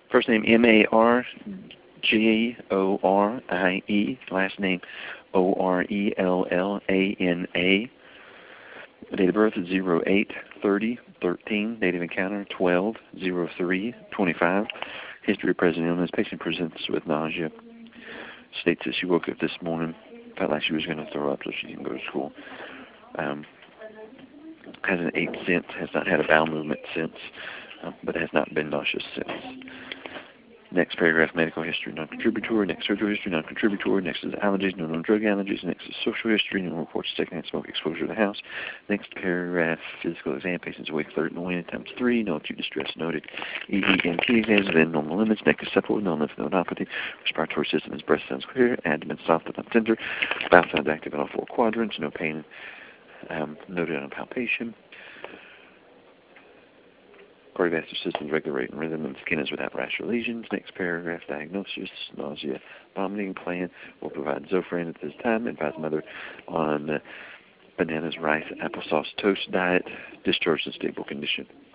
First name Margorie, last name Orellana. Date of birth is 08/30/13. Date of encounter 12/03/25. History of present illness. Patient presents with nausea. States that she woke up this morning, felt like she was going to throw up, so she didn't go to school. Hasn't ate since, has not had a bowel movement since, but has not been nauseous since. Next paragraph, medical history, non-contributory. Next, surgical history, non-contributory. Next is allergies, no known drug allergies. Next is social history, no reports of secondhand smoke exposure to the house. Next paragraph, physical exam, patient's awake, third in the wind, times 3. No acute distress noted. EEG and key exams within normal limits. Neck is supple with no lymph nodopathy. Respiratory system is breast sounds clear. Abdomen soft but not tender. Bowel sounds active in all 4 quadrants. No pain noted on palpation. Cardiovascular system is regular rate and rhythm, and skin is without rash or lesions. Next paragraph, diagnosis, nausea, vomiting. Plan will provide Zofran at this time. Advise mother on bananas, rice, applesauce, toast diet. Discharged in stable condition.